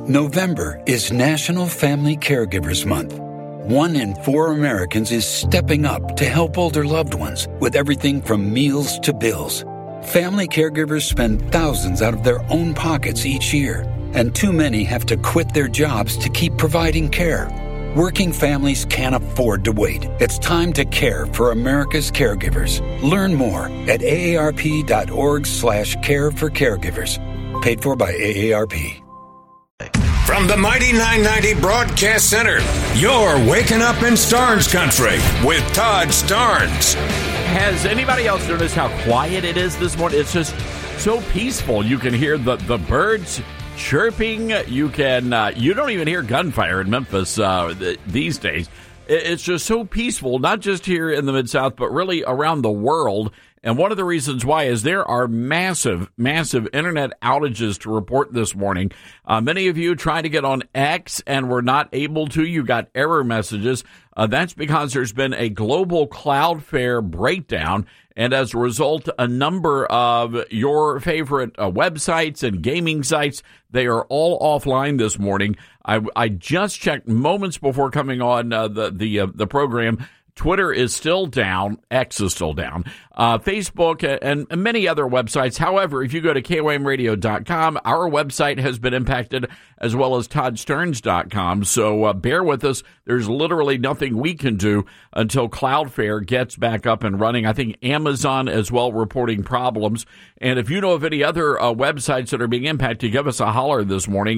November is National Family Caregivers Month. 1 in 4 Americans is stepping up to help older loved ones with everything from meals to bills. Family caregivers spend thousands out of their own pockets each year, and too many have to quit their jobs to keep providing care. Working families can't afford to wait. It's time to care for America's caregivers. Learn more at aarp.org/care for caregivers. Paid for by AARP. From the Mighty 990 Broadcast Center, you're waking up in Starnes Country with Todd Starnes. Has anybody else noticed how quiet it is this morning? It's just so peaceful. You can hear the birds chirping. You don't even hear gunfire in Memphis these days. It's just so peaceful, not just here in the Mid-South, but really around the world. And one of the reasons why is there are massive internet outages to report this morning. Many of you tried to get on X and were not able to. You got error messages. That's because there's been a global Cloudflare breakdown. And as a result, a number of your favorite websites and gaming sites, they are all offline this morning. I just checked moments before coming on the program. Twitter is still down. X is still down. Facebook and many other websites. However, if you go to KOAMradio.com, our website has been impacted as well as ToddStarnes.com. So bear with us. There's literally nothing we can do until Cloudflare gets back up and running. I think Amazon as well reporting problems. And if you know of any other websites that are being impacted, give us a holler this morning.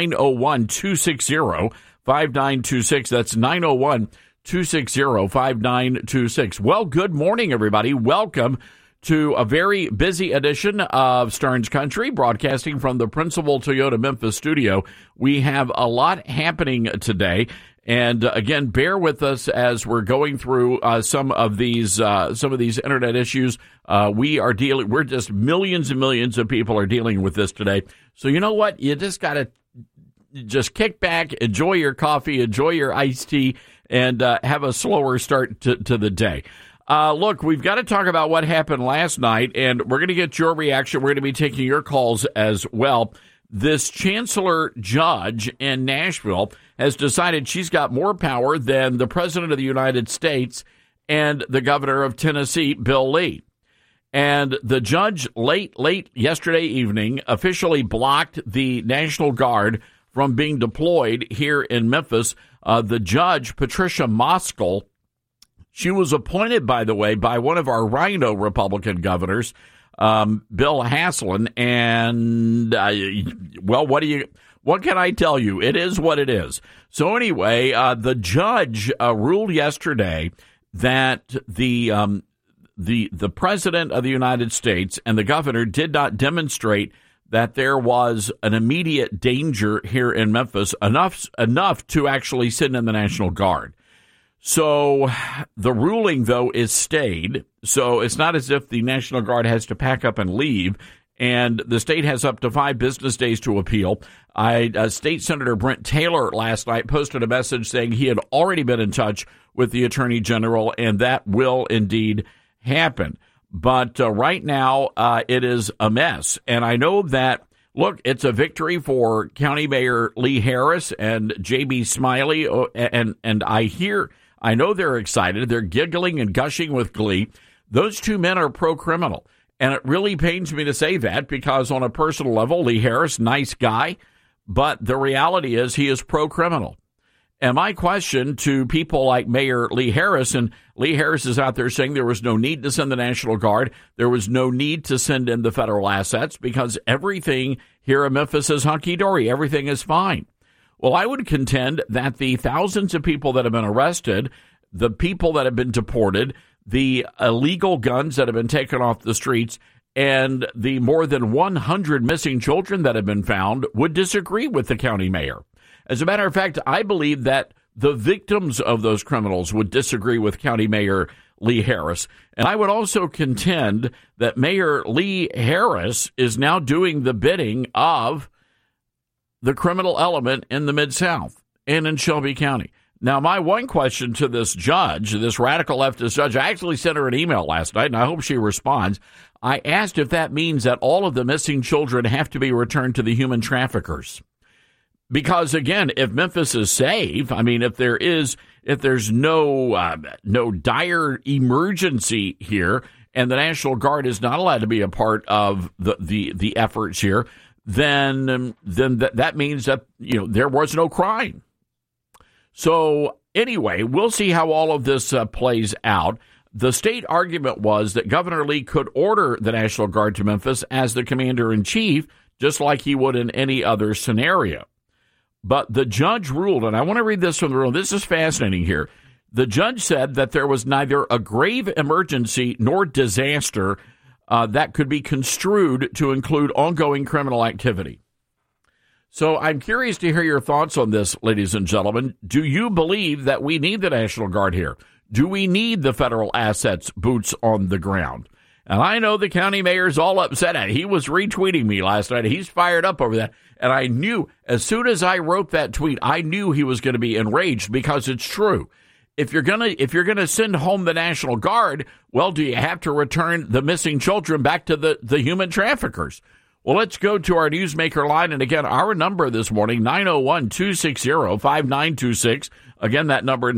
901-260-5926. That's 901-260-5926. Well, good morning, everybody. Welcome to a very busy edition of Starnes Country, broadcasting from the Principal Toyota Memphis studio. We have a lot happening today. And again, bear with us as we're going through some of these internet issues. We're just millions and millions of people are dealing with this today. So you know what? You just got to just kick back, enjoy your coffee, enjoy your iced tea, and have a slower start to the day. Look, we've got to talk about what happened last night, and we're going to get your reaction. We're going to be taking your calls as well. This chancellor judge in Nashville has decided she's got more power than the president of the United States and the governor of Tennessee, Bill Lee. And the judge late yesterday evening officially blocked the National Guard from being deployed here in Memphis. The judge, Patricia Moskal, she was appointed, by the way, by one of our Rhino Republican governors, Bill Haslam. And, what can I tell you? It is what it is. So anyway, the judge ruled yesterday that the president of the United States and the governor did not demonstrate that there was an immediate danger here in Memphis, enough to actually send in the National Guard. So the ruling, though, is stayed. So it's not as if the National Guard has to pack up and leave, and the state has up to 5 business days to appeal. State Senator Brent Taylor last night posted a message saying he had already been in touch with the Attorney General, and that will indeed happen. But right now, it is a mess. And I know that, look, it's a victory for County Mayor Lee Harris and J.B. Smiley. And I know they're excited. They're giggling and gushing with glee. Those two men are pro-criminal. And it really pains me to say that because on a personal level, Lee Harris, nice guy. But the reality is he is pro-criminal. And my question to people like Mayor Lee Harris, and Lee Harris is out there saying there was no need to send the National Guard. There was no need to send in the federal assets because everything here in Memphis is hunky-dory. Everything is fine. Well, I would contend that the thousands of people that have been arrested, the people that have been deported, the illegal guns that have been taken off the streets, and the more than 100 missing children that have been found would disagree with the county mayor. As a matter of fact, I believe that the victims of those criminals would disagree with County Mayor Lee Harris. And I would also contend that Mayor Lee Harris is now doing the bidding of the criminal element in the Mid-South and in Shelby County. Now, my one question to this judge, this radical leftist judge, I actually sent her an email last night, and I hope she responds. I asked if that means that all of the missing children have to be returned to the human traffickers. Because again, if Memphis is safe, I mean, if there's no dire emergency here, and the National Guard is not allowed to be a part of the efforts here, then that means that there was no crime. So anyway, we'll see how all of this plays out. The state argument was that Governor Lee could order the National Guard to Memphis as the commander-in-chief, just like he would in any other scenario. But the judge ruled, and I want to read this from the rule. This is fascinating here. The judge said that there was neither a grave emergency nor disaster that could be construed to include ongoing criminal activity. So I'm curious to hear your thoughts on this, ladies and gentlemen. Do you believe that we need the National Guard here? Do we need the federal assets, boots on the ground? And I know the county mayor's all upset. He was retweeting me last night. He's fired up over that. And I knew, as soon as I wrote that tweet, I knew he was going to be enraged, because it's true. If you're gonna send home the National Guard, well, do you have to return the missing children back to the human traffickers? Well, let's go to our newsmaker line. And again, our number this morning, 901-260-5926. Again, that number,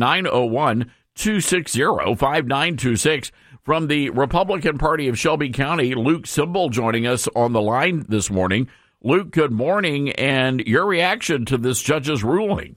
901-260-5926. From the Republican Party of Shelby County, Luke Simbal joining us on the line this morning. Luke, good morning, and your reaction to this judge's ruling.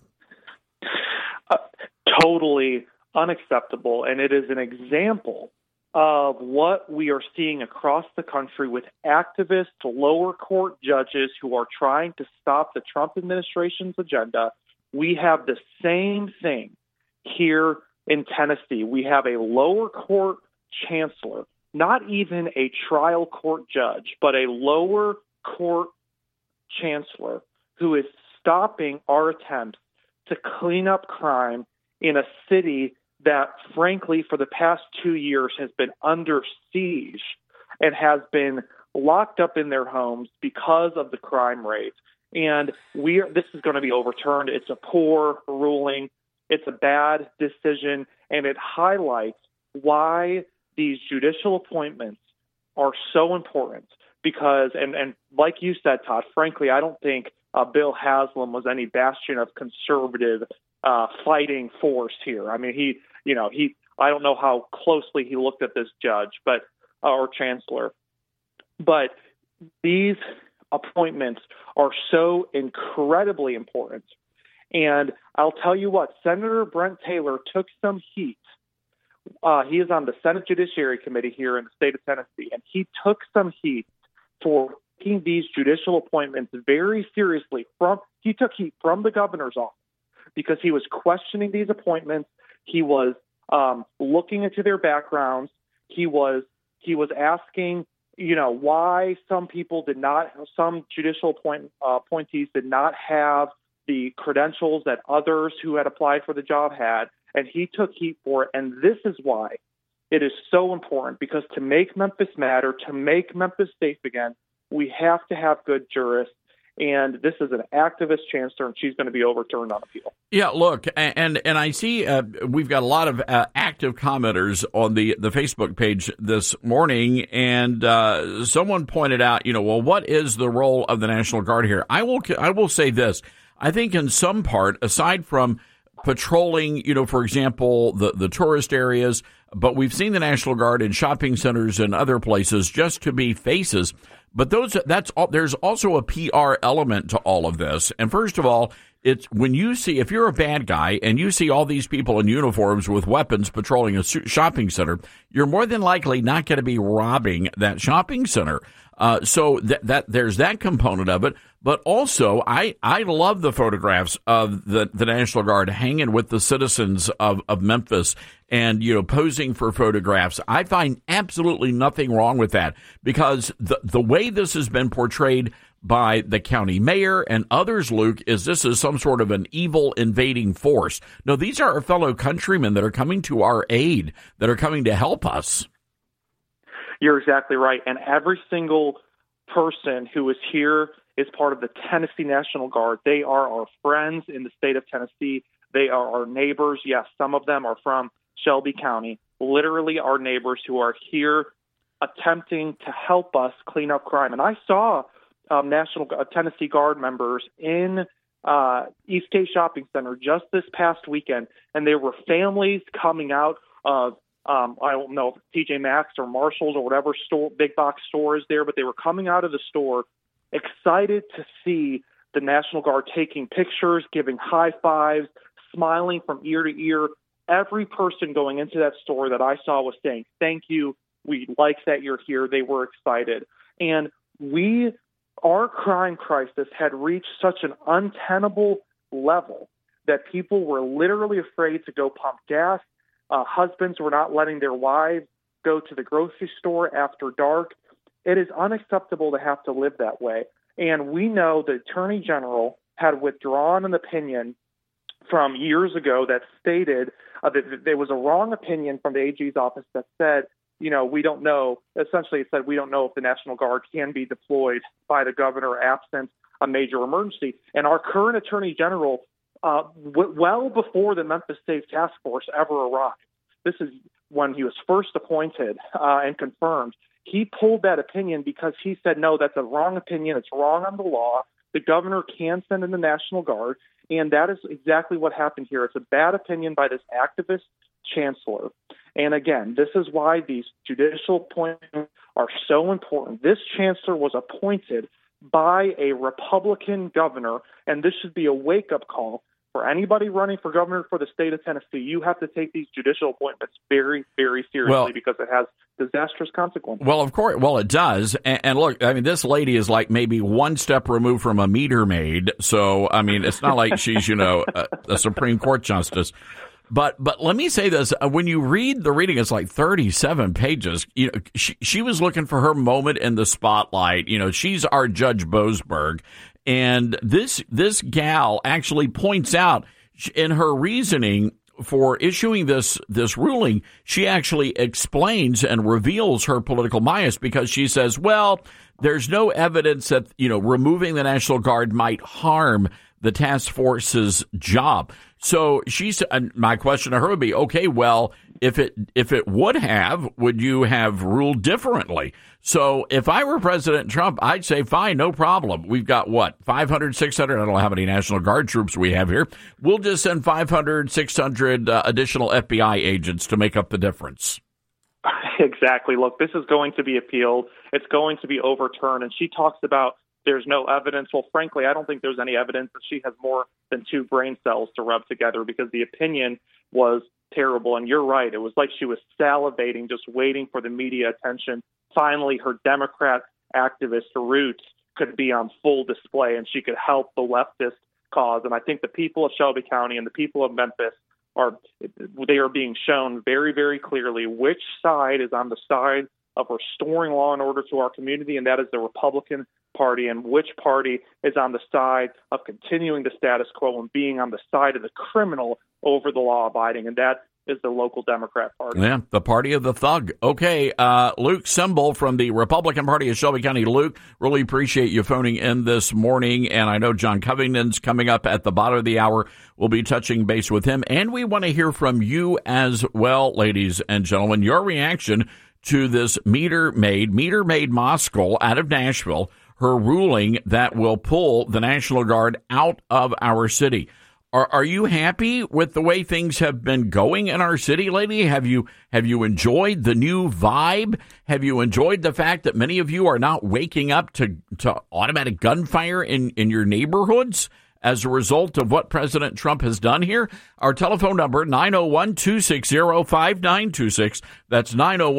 Totally unacceptable, and it is an example of what we are seeing across the country with activist lower court judges who are trying to stop the Trump administration's agenda. We have the same thing here in Tennessee. We have a lower court chancellor, not even a trial court judge, but a lower court chancellor who is stopping our attempts to clean up crime in a city that, frankly, for the past 2 years has been under siege and has been locked up in their homes because of the crime rate. And this is going to be overturned. It's a poor ruling. It's a bad decision, and it highlights why these judicial appointments are so important. Because, and like you said, Todd, frankly, I don't think Bill Haslam was any bastion of conservative fighting force here. I mean, I don't know how closely he looked at this judge, or chancellor, but these appointments are so incredibly important. And I'll tell you what, Senator Brent Taylor took some heat. He is on the Senate Judiciary Committee here in the state of Tennessee, and he took some heat for taking these judicial appointments very seriously. He took heat from the governor's office because he was questioning these appointments. He was looking into their backgrounds. He was asking, why some judicial appointees did not have the credentials that others who had applied for the job had, and he took heat for it. And this is why it is so important, because to make Memphis matter, to make Memphis safe again, we have to have good jurists. And this is an activist chancellor, and she's going to be overturned on appeal. Yeah, look, and I see we've got a lot of active commenters on the Facebook page this morning, and someone pointed out, well, what is the role of the National Guard here? I will say this. I think in some part, aside from patrolling, for example, the tourist areas, but we've seen the National Guard in shopping centers and other places just to be faces. But there's also a PR element to all of this. And first of all, it's when if you're a bad guy and you see all these people in uniforms with weapons patrolling a shopping center, you're more than likely not going to be robbing that shopping center. So that there's that component of it. But also, I love the photographs of the National Guard hanging with the citizens of Memphis and, posing for photographs. I find absolutely nothing wrong with that, because the way this has been portrayed by the county mayor and others, Luke, is this is some sort of an evil invading force. No, these are our fellow countrymen that are coming to our aid, that are coming to help us. You're exactly right. And every single person who is here is part of the Tennessee National Guard. They are our friends in the state of Tennessee. They are our neighbors. Yes, some of them are from Shelby County, literally our neighbors who are here attempting to help us clean up crime. And I saw Tennessee Guard members in Eastgate Shopping Center just this past weekend, and there were families coming out of I don't know if TJ Maxx or Marshalls or whatever store, big box store is there, but they were coming out of the store excited to see the National Guard taking pictures, giving high fives, smiling from ear to ear. Every person going into that store that I saw was saying, "Thank you. We like that you're here." They were excited. And our crime crisis had reached such an untenable level that people were literally afraid to go pump gas. Husbands were not letting their wives go to the grocery store after dark. It is unacceptable to have to live that way. And we know the Attorney General had withdrawn an opinion from years ago that stated that there was a wrong opinion from the AG's office that said, we don't know. Essentially, it said we don't know if the National Guard can be deployed by the governor absent a major emergency. And our current Attorney General, well before the Memphis Safe Task Force ever arrived, this is when he was first appointed and confirmed, he pulled that opinion because he said, no, that's a wrong opinion. It's wrong on the law. The governor can send in the National Guard. And that is exactly what happened here. It's a bad opinion by this activist chancellor. And again, this is why these judicial appointments are so important. This chancellor was appointed by a Republican governor, and this should be a wake-up call for anybody running for governor for the state of Tennessee. You have to take these judicial appointments very, very seriously because it has disastrous consequences. Well, of course. Well, it does. And look, I mean, this lady is like maybe one step removed from a meter maid. So, I mean, it's not like she's, a Supreme Court justice. But let me say this. When you read the reading, it's like 37 pages. She was looking for her moment in the spotlight. She's our Judge Boasberg. And this gal actually points out in her reasoning for issuing this ruling, she actually explains and reveals her political bias because she says, well, there's no evidence that, removing the National Guard might harm the task force's job. So my question to her would be, okay, well, if it would have, would you have ruled differently? So if I were President Trump, I'd say, fine, no problem. We've got 500, 600, I don't know how many National Guard troops we have here. We'll just send 500, 600 additional FBI agents to make up the difference. Exactly. Look, this is going to be appealed. It's going to be overturned. And she talks about there's no evidence. Well, frankly, I don't think there's any evidence that she has more than two brain cells to rub together because the opinion was terrible. And you're right. It was like she was salivating, just waiting for the media attention. Finally, her Democrat activist roots could be on full display and she could help the leftist cause. And I think the people of Shelby County and the people of Memphis are being shown very, very clearly which side is on the side of restoring law and order to our community, and that is the Republican Party, and which party is on the side of continuing the status quo and being on the side of the criminal over the law-abiding, and that is the local Democrat Party. Yeah, the party of the thug. Okay, Luke Semble from the Republican Party of Shelby County. Luke, really appreciate you phoning in this morning, and I know John Covington's coming up at the bottom of the hour. We'll be touching base with him, and we want to hear from you as well, ladies and gentlemen, your reaction to this Meter Maid Moskal out of Nashville, her ruling that will pull the National Guard out of our city. Are you happy with the way things have been going in our city lately? Have you enjoyed the new vibe? Have you enjoyed the fact that many of you are not waking up to automatic gunfire in your neighborhoods as a result of what President Trump has done here? Our telephone number, 901-260-5926. That's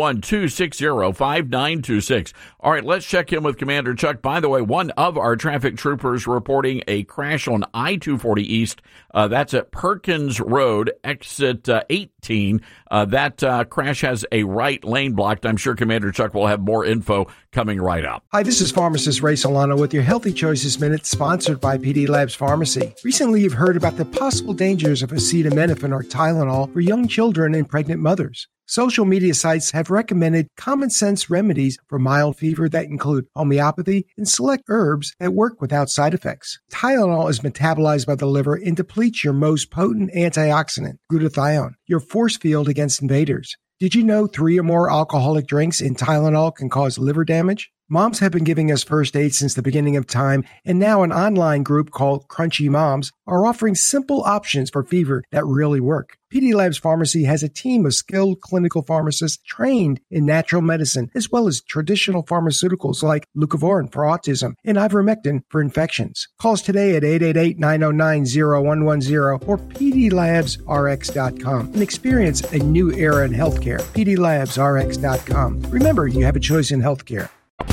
901-260-5926. All right, let's check in with Commander Chuck. By the way, one of our traffic troopers reporting a crash on I-240 East. That's at Perkins Road, exit 18. That crash has a right lane blocked. I'm sure Commander Chuck will have more info coming right up. Hi, this is Pharmacist Ray Solano with your Healthy Choices Minute, sponsored by PD Labs Pharmacy. Recently, you've heard about the possible dangers of acetaminophen or Tylenol for young children and pregnant mothers. Social media sites have recommended common sense remedies for mild fever that include homeopathy and select herbs that work without side effects. Tylenol is metabolized by the liver and depletes your most potent antioxidant, glutathione, your force field against invaders. Did you know 3 or more alcoholic drinks in Tylenol can cause liver damage? Moms have been giving us first aid since the beginning of time, and now an online group called Crunchy Moms are offering simple options for fever that really work. PD Labs Pharmacy has a team of skilled clinical pharmacists trained in natural medicine, as well as traditional pharmaceuticals like leucovorin for autism and ivermectin for infections. Call us today at 888-909-0110 or pdlabsrx.com and experience a new era in healthcare. pdlabsrx.com. Remember, you have a choice in healthcare.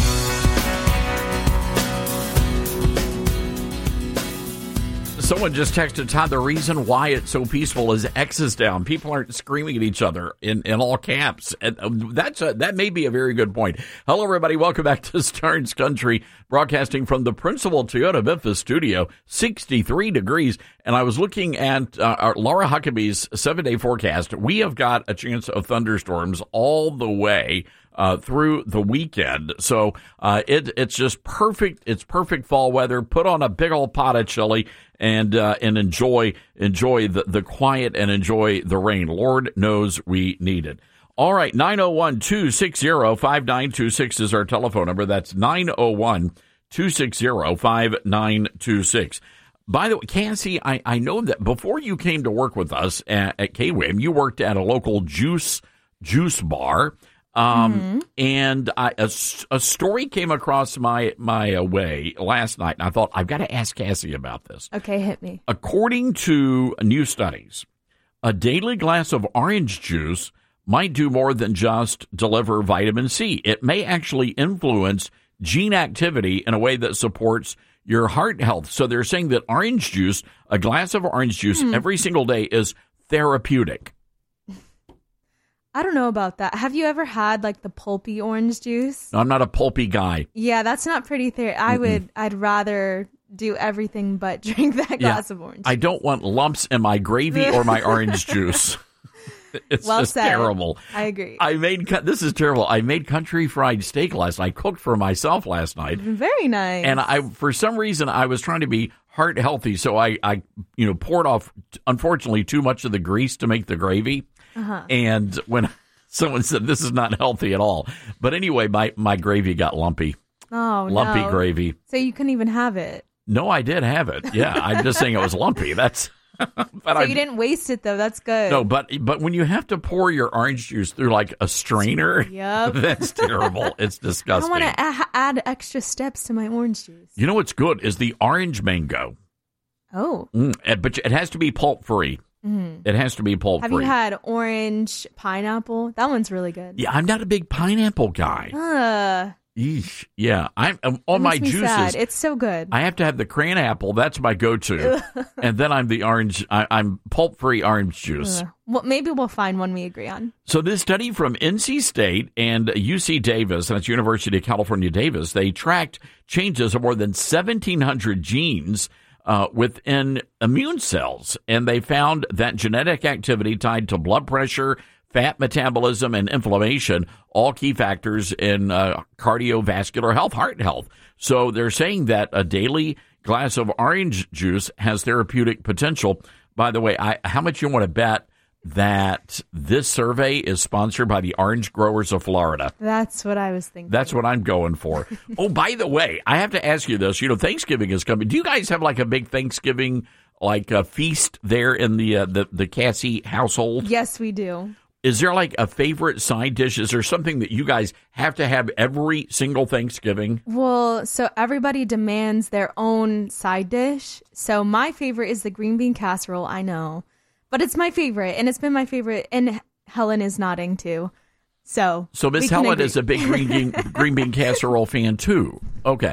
Someone just texted, Todd, the reason why it's so peaceful is X is down. People aren't screaming at each other in all caps. And that may be a very good point. Hello, everybody. Welcome back to Starnes Country, broadcasting from the Principal Toyota Memphis studio, 63 degrees. And I was looking at Laura Huckabee's 7-day forecast. We have got a chance of thunderstorms all the way through the weekend. So it's just perfect. It's perfect fall weather. Put on a big old pot of chili and enjoy the quiet and enjoy the rain. Lord knows we need it. All right, 901-260-5926 is our telephone number. That's 901-260-5926. By the way, Cassie, I know that before you came to work with us at KWIM, you worked at a local juice bar. And a story came across my way last night, and I thought, I've got to ask Cassie about this. Okay, hit me. According to new studies, a daily glass of orange juice might do more than just deliver vitamin C. It may actually influence gene activity in a way that supports your heart health. So they're saying that orange juice, a glass of orange juice every single day, is therapeutic. I don't know about that. Have you ever had like the pulpy orange juice? No, I'm not a pulpy guy. Yeah, that's not pretty I'd rather do everything but drink that glass of orange juice. I don't want lumps in my gravy or my orange juice. It's well just said. terrible. I agree. This is terrible. I made country fried steak last night. I cooked for myself last night. Very nice. And for some reason, I was trying to be heart healthy, so I poured off, unfortunately, too much of the grease to make the gravy. And when someone said this is not healthy at all, but anyway, my gravy got lumpy. Oh, lumpy no. gravy. So you couldn't even have it. No, I did have it. Yeah, I'm just saying it was lumpy. That's. But you didn't waste it though. That's good. No, but when you have to pour your orange juice through like a strainer, that's terrible. It's disgusting. I want to add extra steps to my orange juice. You know what's good is the orange mango. Oh, but it has to be pulp free. It has to be pulp free. Have you had orange pineapple? That one's really good. Yeah, I'm not a big pineapple guy. Eesh. Yeah, I'm on my juices. Sad. It's so good. I have to have the cran apple. That's my go-to, and then I'm the orange. I'm pulp-free orange juice. Well, maybe we'll find one we agree on. So this study from NC State and UC Davis, that's University of California, Davis, they tracked changes of more than 1,700 genes within immune cells, and they found that genetic activity tied to blood pressure, fat metabolism, and inflammation, all key factors in cardiovascular health, heart health. So they're saying that a daily glass of orange juice has therapeutic potential. By the way, how much you want to bet that this survey is sponsored by the Orange Growers of Florida? That's what I was thinking. That's what I'm going for. Oh, by the way, I have to ask you this. Thanksgiving is coming. Do you guys have like a big Thanksgiving like a feast there in the Cassie household? Yes, we do. Is there like a favorite side dish? Is there something that you guys have to have every single Thanksgiving? Well, so everybody demands their own side dish. So my favorite is the green bean casserole, I know. But it's my favorite, and it's been my favorite, and Helen is nodding too. So Miss Helen is a big green bean casserole fan too. Okay.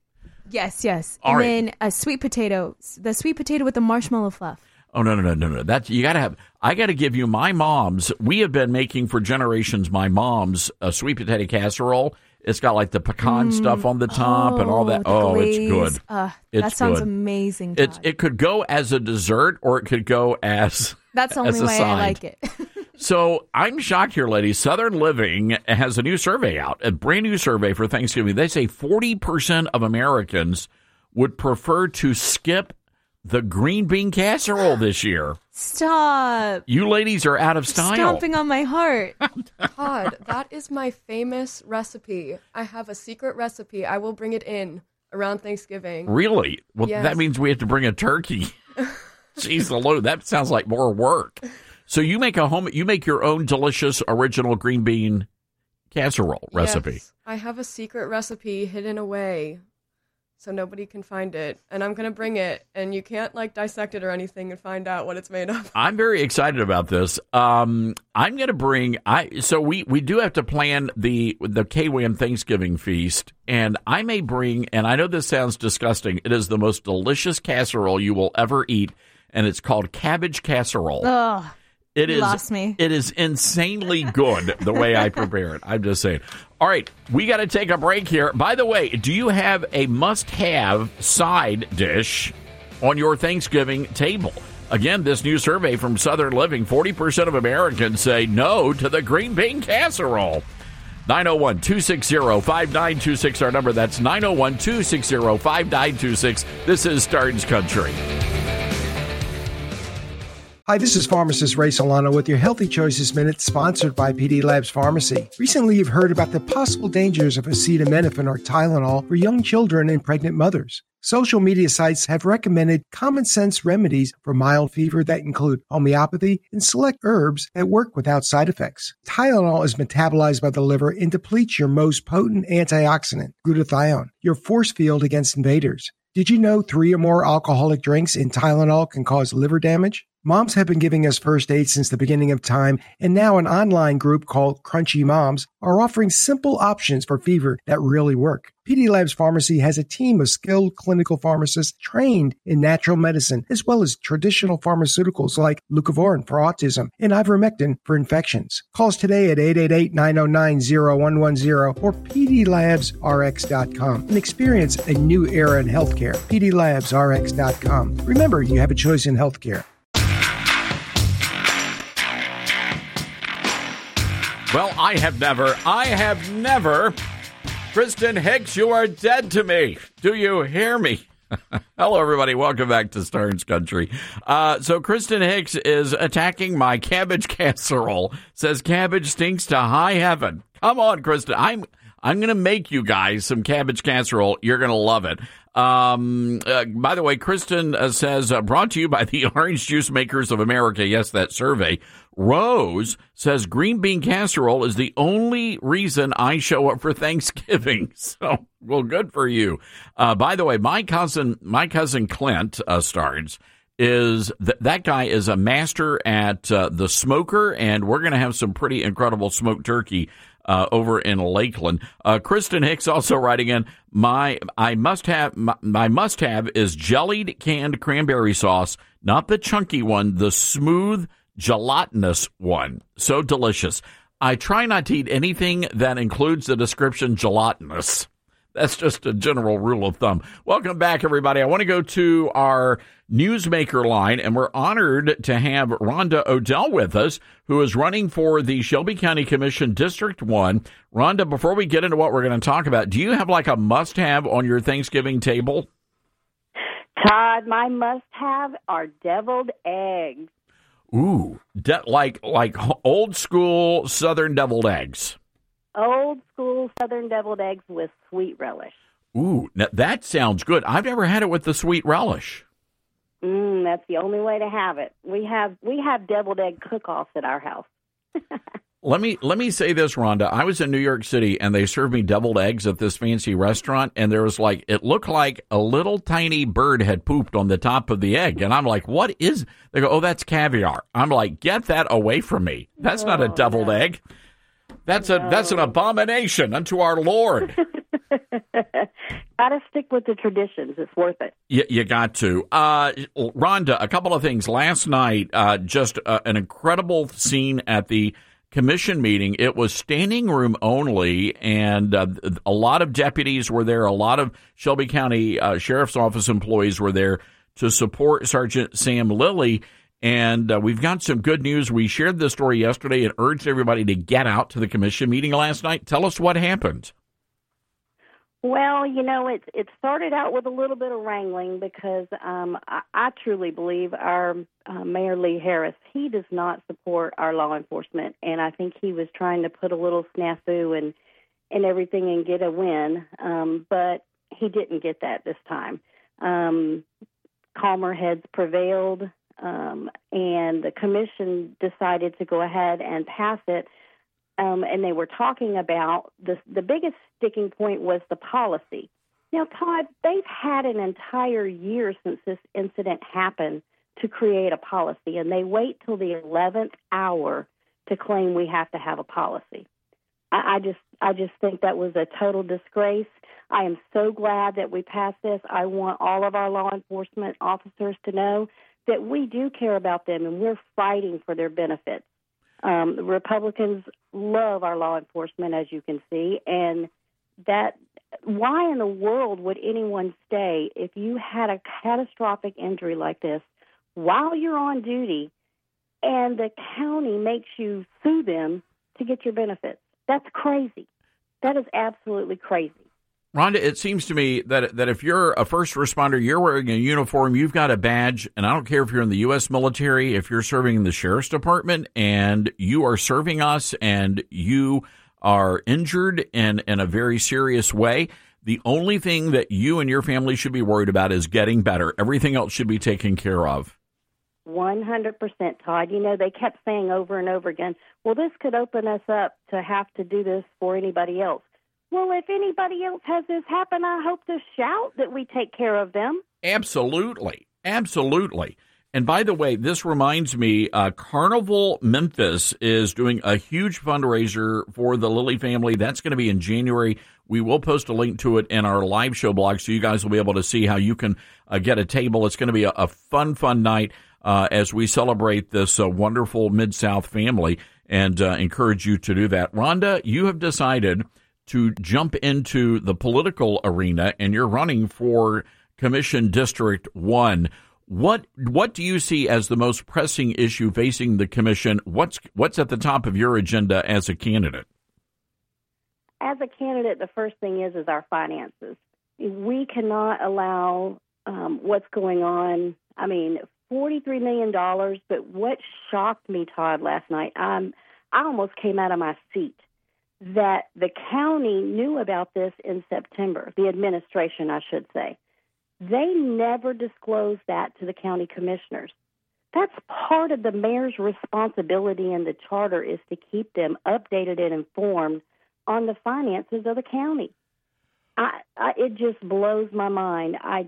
Yes. All right. Then a sweet potato, the sweet potato with the marshmallow fluff. Oh, no. That's, you got to have, I got to give you my mom's. We have been making for generations my mom's sweet potato casserole. It's got like the pecan stuff on the top and all that. Oh, glaze. It's good. That sounds amazing. It could go as a dessert or it could go as That's the only way I like it. So I'm shocked here, ladies. Southern Living has a new survey out, a brand new survey for Thanksgiving. They say 40% of Americans would prefer to skip the green bean casserole this year. Stop. You ladies are out of style. Stomping on my heart. Todd, that is my famous recipe. I have a secret recipe. I will bring it in around Thanksgiving. Really? Well, Yes. That means we have to bring a turkey. Jeez, Lord, that sounds like more work. So you make your own delicious original green bean casserole recipe. Yes, I have a secret recipe hidden away so nobody can find it. And I'm going to bring it, and you can't dissect it or anything and find out what it's made of. I'm very excited about this. I'm going to bring so we do have to plan the KWAM Thanksgiving feast, and I may bring, and I know this sounds disgusting, it is the most delicious casserole you will ever eat, and it's called cabbage casserole. Ugh. It You is lost me. It is insanely good the way I prepare it. I'm just saying. All right, we got to take a break here. By the way, do you have a must-have side dish on your Thanksgiving table? Again, this new survey from Southern Living, 40% of Americans say no to the green bean casserole. 901-260-5926, our number. That's 901-260-5926. This is Starnes Country. Hi, this is pharmacist Ray Solano with your Healthy Choices Minute, sponsored by PD Labs Pharmacy. Recently, you've heard about the possible dangers of acetaminophen or Tylenol for young children and pregnant mothers. Social media sites have recommended common sense remedies for mild fever that include homeopathy and select herbs that work without side effects. Tylenol is metabolized by the liver and depletes your most potent antioxidant, glutathione, your force field against invaders. Did you know 3 or more alcoholic drinks in Tylenol can cause liver damage? Moms have been giving us first aid since the beginning of time, and now an online group called Crunchy Moms are offering simple options for fever that really work. PD Labs Pharmacy has a team of skilled clinical pharmacists trained in natural medicine, as well as traditional pharmaceuticals like leucovorin for autism and ivermectin for infections. Call us today at 888-909-0110 or pdlabsrx.com and experience a new era in healthcare. pdlabsrx.com. Remember, you have a choice in healthcare. Well, I have never. Kristen Hicks, you are dead to me. Do you hear me? Hello, everybody. Welcome back to Starnes Country. So Kristen Hicks is attacking my cabbage casserole. Says cabbage stinks to high heaven. Come on, Kristen. I'm going to make you guys some cabbage casserole. You're going to love it. By the way, Kristen says, brought to you by the Orange Juice Makers of America. Yes, that survey. Rose says green bean casserole is the only reason I show up for Thanksgiving. So, well, good for you. By the way, my cousin Clint Starnes is that guy is a master at the smoker, and we're going to have some pretty incredible smoked turkey over in Lakeland. Kristen Hicks also writing in, my must have is jellied canned cranberry sauce, not the chunky one, the smooth gelatinous one. So delicious. I try not to eat anything that includes the description gelatinous. That's just a general rule of thumb. Welcome back, everybody. I want to go to our newsmaker line, and we're honored to have Rhonda Odell with us, who is running for the Shelby County Commission District 1. Rhonda, before we get into what we're going to talk about, do you have like a must-have on your Thanksgiving table? Todd, my must-have are deviled eggs. Ooh, like old school Southern deviled eggs. Old school Southern deviled eggs with sweet relish. Ooh, now that sounds good. I've never had it with the sweet relish. That's the only way to have it. We have deviled egg cook-offs at our house. Let me say this, Rhonda. I was in New York City, and they served me deviled eggs at this fancy restaurant, and there was it looked like a little tiny bird had pooped on the top of the egg. And I'm like, what is? They go, oh, that's caviar. I'm like, get that away from me. That's not a deviled egg. That's an abomination unto our Lord. Gotta stick with the traditions. It's worth it. You got to. Rhonda, a couple of things. Last night, just an incredible scene at the commission meeting. It was standing room only, and a lot of deputies were there. A lot of Shelby County Sheriff's Office employees were there to support Sergeant Sam Lilly. And we've got some good news. We shared this story yesterday and urged everybody to get out to the commission meeting last night. Tell us what happened. Well, it started out with a little bit of wrangling because I truly believe our Mayor Lee Harris, he does not support our law enforcement, and I think he was trying to put a little snafu and everything and get a win, but he didn't get that this time. Calmer heads prevailed, and the commission decided to go ahead and pass it. And they were talking about the biggest sticking point was the policy. Now, Todd, they've had an entire year since this incident happened to create a policy, and they wait till the 11th hour to claim we have to have a policy. I just think that was a total disgrace. I am so glad that we passed this. I want all of our law enforcement officers to know that we do care about them, and we're fighting for their benefits. The Republicans love our law enforcement, as you can see, and that why in the world would anyone stay if you had a catastrophic injury like this while you're on duty and the county makes you sue them to get your benefits? That's crazy. That is absolutely crazy. Rhonda, it seems to me that if you're a first responder, you're wearing a uniform, you've got a badge, and I don't care if you're in the U.S. military, if you're serving in the sheriff's department, and you are serving us and you are injured in a very serious way, the only thing that you and your family should be worried about is getting better. Everything else should be taken care of. 100%, Todd. They kept saying over and over again, well, this could open us up to have to do this for anybody else. Well, if anybody else has this happen, I hope to shout that we take care of them. Absolutely. Absolutely. And by the way, this reminds me, Carnival Memphis is doing a huge fundraiser for the Lilly family. That's going to be in January. We will post a link to it in our live show blog, so you guys will be able to see how you can get a table. It's going to be a fun night as we celebrate this wonderful Mid-South family, and encourage you to do that. Rhonda, you have decided to jump into the political arena, and you're running for Commission District 1. What do you see as the most pressing issue facing the commission? What's at the top of your agenda as a candidate? As a candidate, the first thing is our finances. We cannot allow what's going on. I mean, $43 million, but what shocked me, Todd, last night, I almost came out of my seat, that the county knew about this in September, the administration, I should say. They never disclosed that to the county commissioners. That's part of the mayor's responsibility in the charter, is to keep them updated and informed on the finances of the county. It just blows my mind. I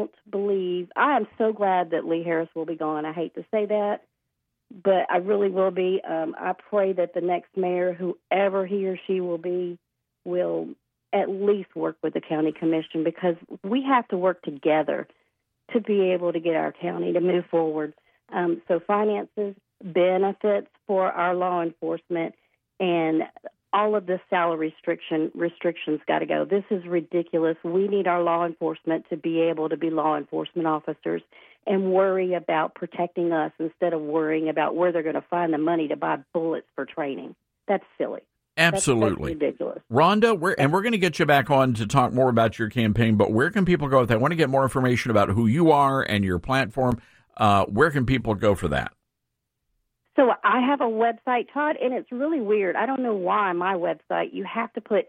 am so glad that Lee Harris will be gone. I hate to say that, but I really will be. I pray that the next mayor, whoever he or she will be, will at least work with the county commission, because we have to work together to be able to get our county to move forward. So finances, benefits for our law enforcement, and all of the salary restrictions got to go. This is ridiculous. We need our law enforcement to be able to be law enforcement officers and worry about protecting us instead of worrying about where they're going to find the money to buy bullets for training. That's silly. Absolutely. That's ridiculous. Rhonda, we're going to get you back on to talk more about your campaign, but where can people go if they want to get more information about who you are and your platform? Where can people go for that? So I have a website, Todd, and it's really weird. I don't know why my website, you have to put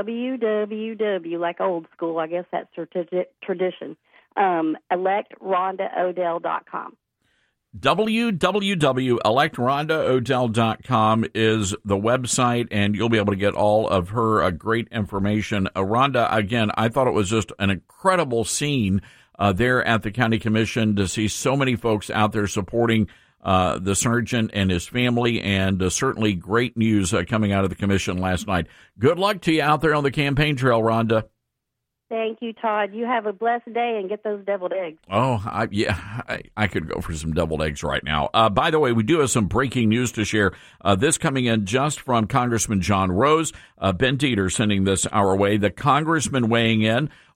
www, like old school, I guess that's tradition, electrondaodell.com. www.electrondaodell.com is the website, and you'll be able to get all of her great information. Rhonda, again, I thought it was just an incredible scene there at the county commission to see so many folks out there supporting the sergeant and his family, and certainly great news coming out of the commission last night. Good luck to you out there on the campaign trail, Rhonda. Thank you, Todd. You have a blessed day and get those deviled eggs. Oh, I could go for some deviled eggs right now. By the way, we do have some breaking news to share. This coming in just from Congressman John Rose. Ben Dieter sending this our way. The congressman weighing in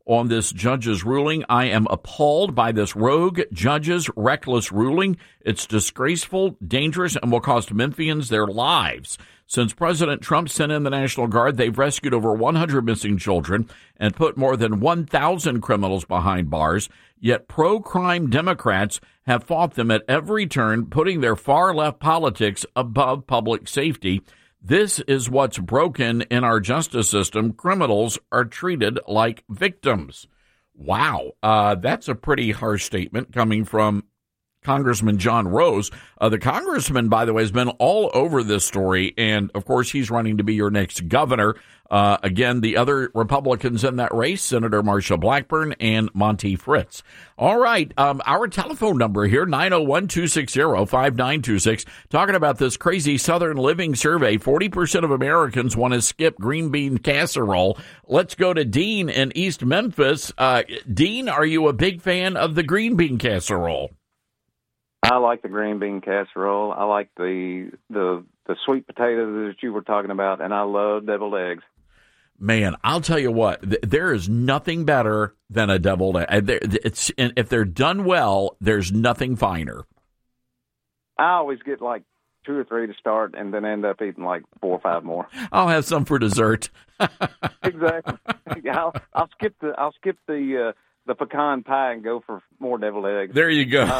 on this judge's ruling. I am appalled by this rogue judge's reckless ruling. It's disgraceful, dangerous, and will cost Memphians their lives. Since President Trump sent in the National Guard, they've rescued over 100 missing children and put more than 1,000 criminals behind bars. Yet pro-crime Democrats have fought them at every turn, putting their far-left politics above public safety. This is what's broken in our justice system. Criminals are treated like victims. Wow, that's a pretty harsh statement coming from Congressman John Rose. The congressman, by the way, has been all over this story, and, of course, he's running to be your next governor. Again, the other Republicans in that race, Senator Marsha Blackburn and Monty Fritz. All right, our telephone number here, 901-260-5926, talking about this crazy Southern Living survey. 40% of Americans want to skip green bean casserole. Let's go to Dean in East Memphis. Dean, are you a big fan of the green bean casserole? I like the green bean casserole. I like the sweet potatoes that you were talking about, and I love deviled eggs. Man, I'll tell you what, there is nothing better than a deviled egg. If they're done well, there's nothing finer. I always get like 2 or 3 to start, and then end up eating like 4 or 5 more. I'll have some for dessert. Exactly. I'll skip the pecan pie and go for more deviled eggs. There you go.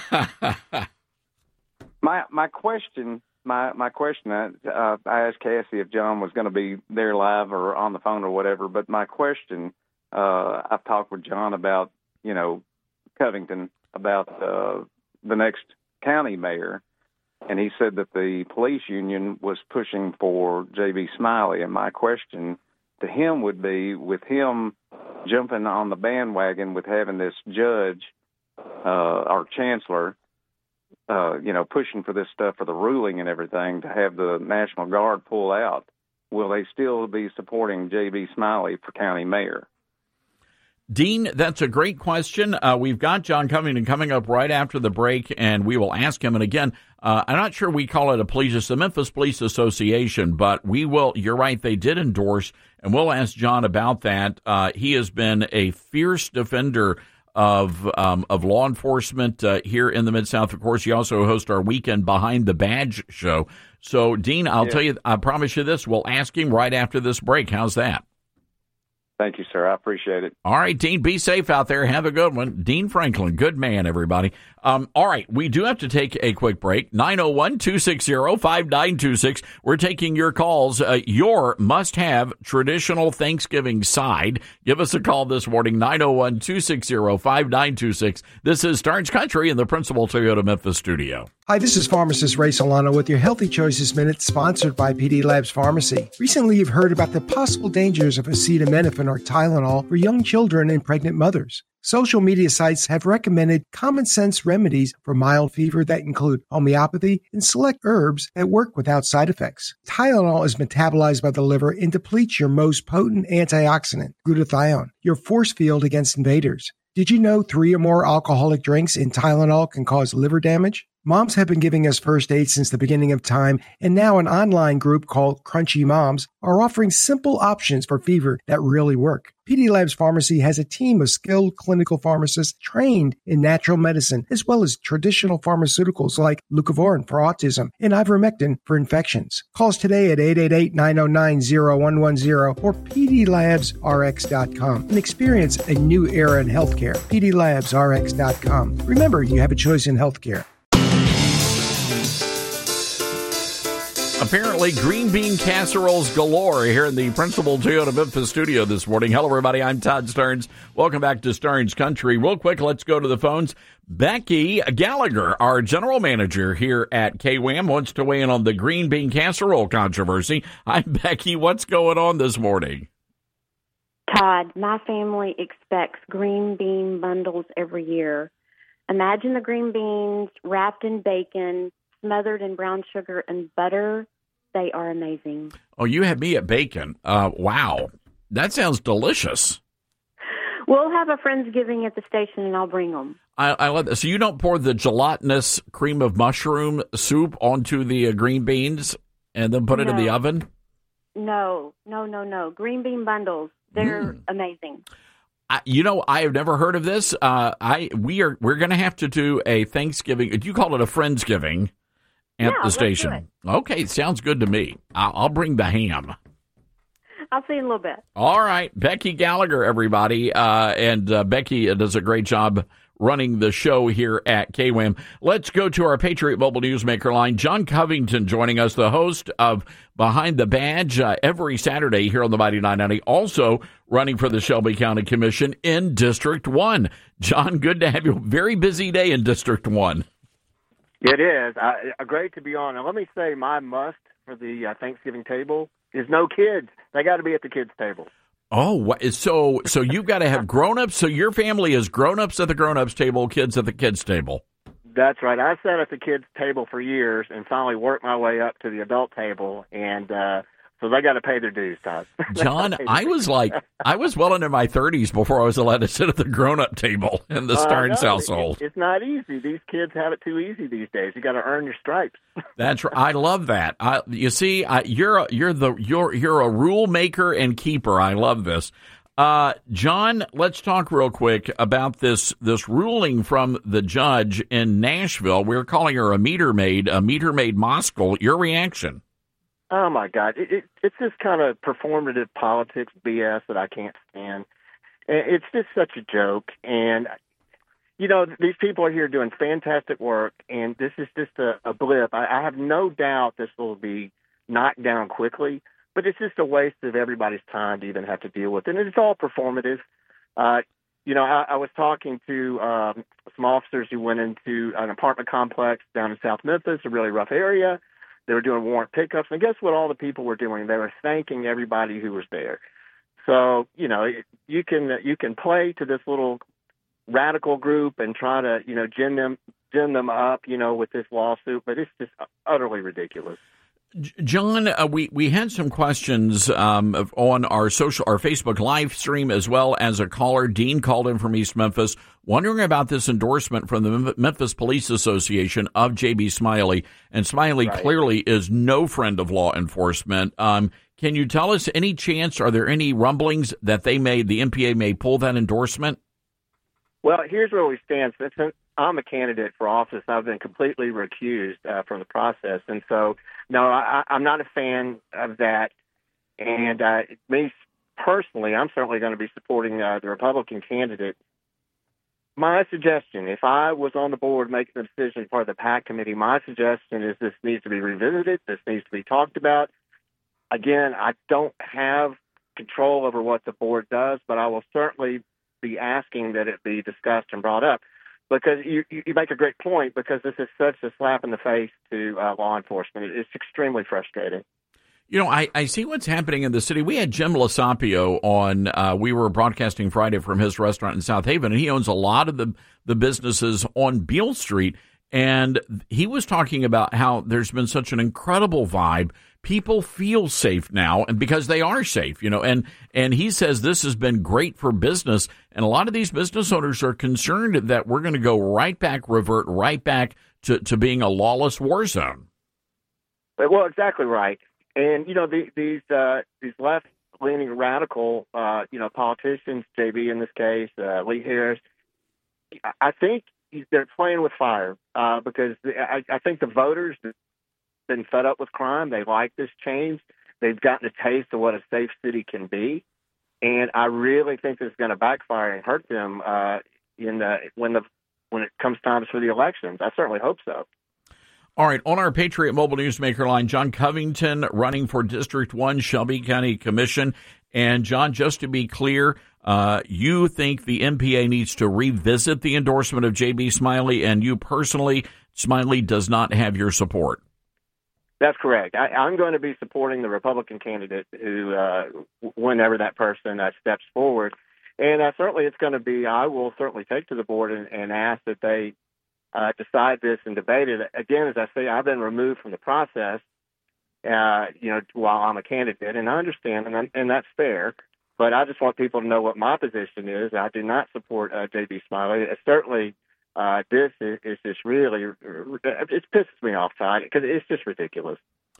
My question, I asked Cassie if John was going to be there live or on the phone or whatever, but my question, I've talked with John about, Covington, about the next county mayor, and he said that the police union was pushing for J.B. Smiley, and my question to him would be, with him jumping on the bandwagon with having this judge, our chancellor, pushing for this stuff for the ruling and everything, to have the National Guard pull out, will they still be supporting J.B. Smiley for county mayor? Dean, that's a great question. We've got John Covington coming up right after the break, and we will ask him. And again, I'm not sure we call it a police, it's the Memphis Police Association, but we will, you're right, they did endorse, and we'll ask John about that. He has been a fierce defender of law enforcement here in the Mid-South. Of course, he also hosts our Weekend Behind the Badge show. So, Dean, I'll tell you, I promise you this, we'll ask him right after this break. How's that? Thank you, sir. I appreciate it. All right, Dean, be safe out there. Have a good one. Dean Franklin, good man, everybody. All right, we do have to take a quick break. 901-260-5926. We're taking your calls. Your must-have traditional Thanksgiving side. Give us a call this morning, 901-260-5926. This is Starnes Country in the Principal Toyota Memphis studio. Hi, this is Pharmacist Ray Solano with your Healthy Choices Minute, sponsored by PD Labs Pharmacy. Recently, you've heard about the possible dangers of acetaminophen or Tylenol for young children and pregnant mothers. Social media sites have recommended common sense remedies for mild fever that include homeopathy and select herbs that work without side effects. Tylenol is metabolized by the liver and depletes your most potent antioxidant, glutathione, your force field against invaders. Did you know 3 or more alcoholic drinks in Tylenol can cause liver damage? Moms have been giving us first aid since the beginning of time, and now an online group called Crunchy Moms are offering simple options for fever that really work. PD Labs Pharmacy has a team of skilled clinical pharmacists trained in natural medicine, as well as traditional pharmaceuticals like leucovorin for autism and ivermectin for infections. Call us today at 888-909-0110 or pdlabsrx.com and experience a new era in healthcare. pdlabsrx.com. Remember, you have a choice in healthcare. Apparently, green bean casseroles galore here in the Principal Toyota Memphis studio this morning. Hello, everybody. I'm Todd Starnes. Welcome back to Starnes Country. Real quick, let's go to the phones. Becky Gallagher, our general manager here at KWAM, wants to weigh in on the green bean casserole controversy. Hi, Becky. What's going on this morning? Todd, my family expects green bean bundles every year. Imagine the green beans wrapped in bacon, smothered in brown sugar and butter. They are amazing. Oh, you had me at bacon. Wow. That sounds delicious. We'll have a Friendsgiving at the station, and I'll bring them. I love that. So you don't pour the gelatinous cream of mushroom soup onto the green beans and then put it in the oven? No. Green bean bundles. They're amazing. I have never heard of this. We're going to have to do a Thanksgiving. You call it a Friendsgiving at the station. Okay, sounds good to me. I'll bring the ham. I'll see you in a little bit. All right, Becky Gallagher, everybody, and Becky does a great job running the show here at KWAM. Let's go to our Patriot Mobile Newsmaker line. John Covington joining us, the host of Behind the Badge every Saturday here on the Mighty 990, also running for the Shelby County Commission in District 1. John, good to have you. Very busy day in District 1. It is. Great to be on. Now, let me say my must for the Thanksgiving table is no kids. They got to be at the kids' table. Oh, so you've got to have grown-ups. So your family is grown-ups at the grown-ups table, kids at the kids' table. That's right. I sat at the kids' table for years and finally worked my way up to the adult table, and so they got to pay their dues, Todd. John, I was well into my 30s before I was allowed to sit at the grown-up table in the Starnes household. It's not easy. These kids have it too easy these days. You got to earn your stripes. That's right. I love that. You see, you're a rule maker and keeper. I love this. John, let's talk real quick about this ruling from the judge in Nashville. We're calling her a meter maid Moskal. Your reaction? Oh, my God. It's this kind of performative politics BS that I can't stand. It's just such a joke. And, you know, these people are here doing fantastic work, and this is just a blip. I have no doubt this will be knocked down quickly, but it's just a waste of everybody's time to even have to deal with it. And it's all performative. You know, I was talking to some officers who went into an apartment complex down in South Memphis, a really rough area. They were doing warrant pickups, and guess what all the people were doing? They were thanking everybody who was there. So, you know, you can play to this little radical group and try to, you know, gin them up, you know, with this lawsuit, but it's just utterly ridiculous. John, we had some questions on our Facebook live stream, as well as a caller. Dean called in from East Memphis, wondering about this endorsement from the Memphis Police Association of J.B. Smiley. And Smiley clearly is no friend of law enforcement. Can you tell us any chance? Are there any rumblings that the MPA may pull that endorsement? Well, here's where we stand. Since I'm a candidate for office, I've been completely recused from the process. And so, no, I'm not a fan of that. And me personally, I'm certainly going to be supporting the Republican candidate. My suggestion, if I was on the board making the decision for the PAC committee, my suggestion is this needs to be revisited. This needs to be talked about. Again, I don't have control over what the board does, but I will certainly be asking that it be discussed and brought up. Because you make a great point, because this is such a slap in the face to law enforcement. It's extremely frustrating. You know, I see what's happening in the city. We had Jim Lasapio on. We were broadcasting Friday from his restaurant in South Haven, and he owns a lot of the businesses on Beale Street. And he was talking about how there's been such an incredible vibe. People feel safe now, and because they are safe, you know, and he says this has been great for business. And a lot of these business owners are concerned that we're going to revert right back to being a lawless war zone. Well, exactly right. And, you know, these left-leaning radical, you know, politicians, JB in this case, Lee Harris, I think they're playing with fire because I think the voters have been fed up with crime. They like this change. They've gotten a taste of what a safe city can be. And I really think this is going to backfire and hurt them when it comes time for the elections. I certainly hope so. All right, on our Patriot Mobile Newsmaker line, John Covington running for District 1, Shelby County Commission. And, John, just to be clear, you think the MPA needs to revisit the endorsement of J.B. Smiley, and you personally, Smiley does not have your support. That's correct. I'm going to be supporting the Republican candidate who, whenever that person steps forward. And certainly it's going to be, I will certainly take to the board and ask that they decide this and debate it. Again, as I say, I've been removed from the process, you know, while I'm a candidate. And I understand, and that's fair. But I just want people to know what my position is. I do not support J.B. Smiley. Certainly, this is just really, it pisses me off, Todd, because it's just ridiculous.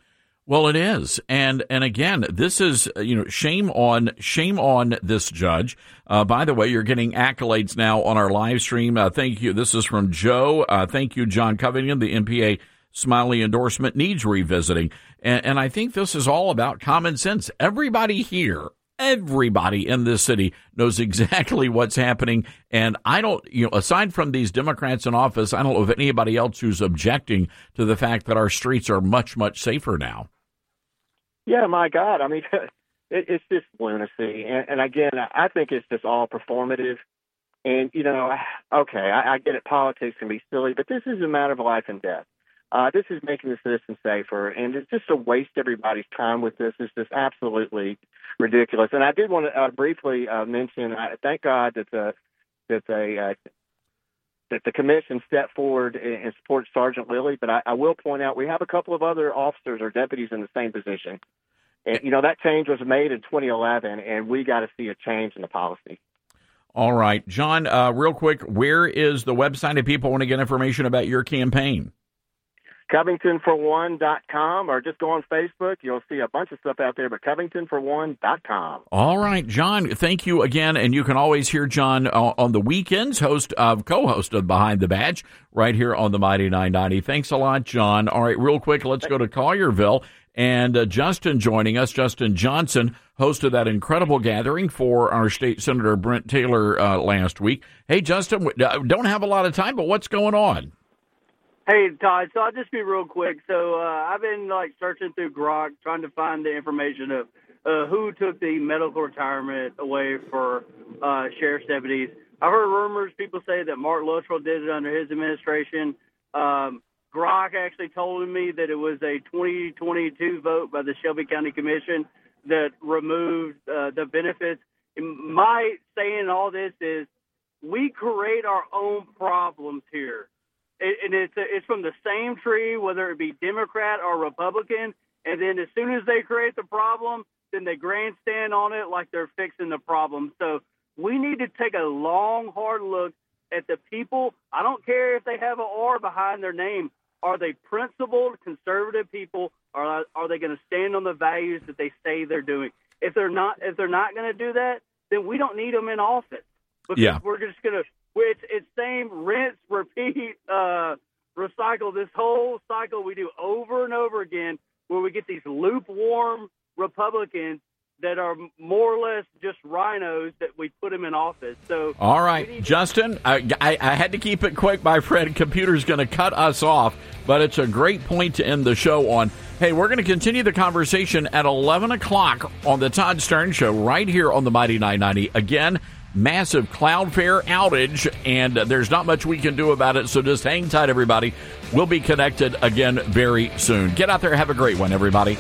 Well, it is, and again, this is shame on this judge. By the way, you're getting accolades now on our live stream. Thank you. This is from Joe. Thank you, John Covington. The MPA Smiley endorsement needs revisiting, and I think this is all about common sense. Everybody here, everybody in this city knows exactly what's happening, and I don't, aside from these Democrats in office, I don't know of anybody else who's objecting to the fact that our streets are much, much safer now. Yeah, my God. I mean, it's just lunacy. And again, I think it's just all performative. And, okay, I get it. Politics can be silly, but this is a matter of life and death. This is making the citizens safer. And it's just to waste everybody's time with this is just absolutely ridiculous. And I did want to briefly mention, thank God that the commission stepped forward and supported Sergeant Lilly, but I will point out we have a couple of other officers or deputies in the same position. And, that change was made in 2011, and we got to see a change in the policy. All right. John, real quick, where is the website if people want to get information about your campaign? CovingtonForOne.com, or just go on Facebook. You'll see a bunch of stuff out there, but CovingtonForOne.com. All right, John, thank you again. And you can always hear John on the weekends, co-host of Behind the Badge, right here on the Mighty 990. Thanks a lot, John. All right, real quick, let's go to Collierville. And Justin joining us, Justin Johnson, hosted that incredible gathering for our state senator, Brent Taylor, last week. Hey, Justin, don't have a lot of time, but what's going on? Hey, Todd, so I'll just be real quick. So I've been, searching through Grok, trying to find the information of who took the medical retirement away for sheriff's deputies. I've heard rumors, people say that Mark Luttrell did it under his administration. Grok actually told me that it was a 2022 vote by the Shelby County Commission that removed the benefits. And my saying all this is we create our own problems here. And it's from the same tree, whether it be Democrat or Republican. And then as soon as they create the problem, then they grandstand on it like they're fixing the problem. So we need to take a long, hard look at the people. I don't care if they have an R behind their name. Are they principled, conservative people, or are they going to stand on the values that they say they're doing? If they're not going to do that, then we don't need them in office. Because we're just going to. It's same, rinse, repeat, recycle. This whole cycle we do over and over again where we get these lukewarm Republicans that are more or less just rhinos that we put them in office. So, all right, Justin, I had to keep it quick. My friend, computer's going to cut us off, but it's a great point to end the show on. Hey, we're going to continue the conversation at 11 o'clock on the Todd Stern Show right here on the Mighty 990. Again, massive Cloudflare outage, and there's not much we can do about it, so just hang tight, everybody. We'll be connected again very soon. Get out there, have a great one, everybody.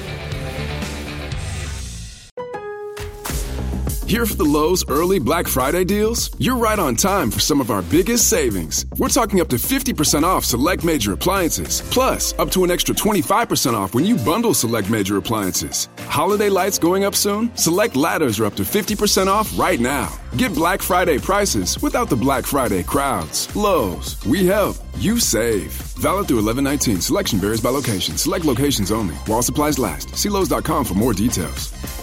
Here for the Lowe's early Black Friday deals? You're right on time for some of our biggest savings. We're talking up to 50% off select major appliances, plus up to an extra 25% off when you bundle select major appliances. Holiday lights going up soon? Select ladders are up to 50% off right now. Get Black Friday prices without the Black Friday crowds. Lowe's, we help, you save. Valid through 11/19. Selection varies by location. Select locations only. While supplies last. See Lowe's.com for more details.